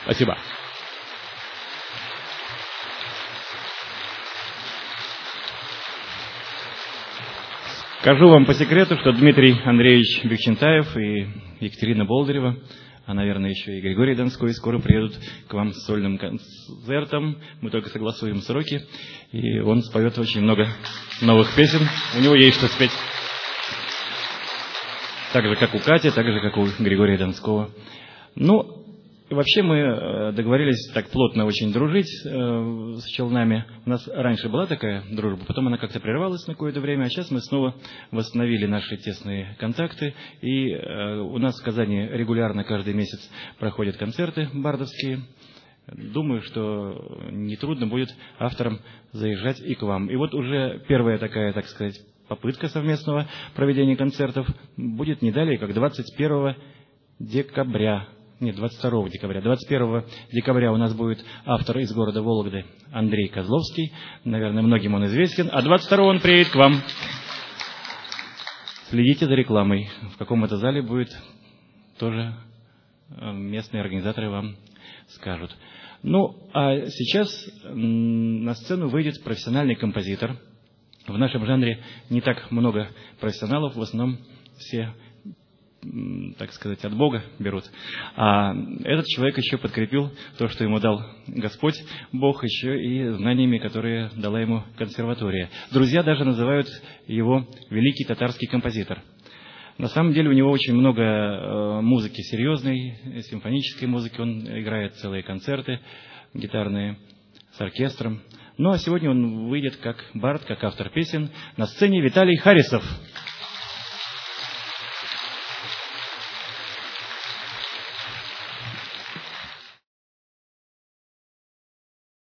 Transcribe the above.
Спасибо. Скажу вам по секрету, что Дмитрий Андреевич Бекчентаев и Екатерина Болдырева, а, наверное, еще и Григорий Донской скоро приедут к вам с сольным концертом. Мы только согласуем сроки, и он споет очень много новых песен. У него есть что спеть. Так же, как у Кати, так же, как у Григория Донского. Ну, вообще мы договорились так плотно очень дружить с Челнами. У нас раньше была такая дружба, потом она как-то прервалась на какое-то время, а сейчас мы снова восстановили наши тесные контакты. И у нас в Казани регулярно каждый месяц проходят концерты бардовские. Думаю, что нетрудно будет авторам заезжать и к вам. И вот уже первая такая, так сказать, попытка совместного проведения концертов будет не далее, как 21 декабря. Нет, 22 декабря. 21 декабря у нас будет автор из города Вологды Андрей Козловский. Наверное, многим он известен. А 22 он приедет к вам. Следите за рекламой. В каком это зале будет, тоже местные организаторы вам скажут. Ну, а сейчас на сцену выйдет профессиональный композитор. В нашем жанре не так много профессионалов, в основном все, так сказать, от Бога берут. А этот человек еще подкрепил то, что ему дал Господь, Бог, еще и знаниями, которые дала ему консерватория. Друзья даже называют его великий татарский композитор. На самом деле у него очень много музыки серьезной, симфонической музыки. Он играет целые концерты гитарные с оркестром. Ну а сегодня он выйдет как бард, как автор песен. На сцене Виталий Харисов.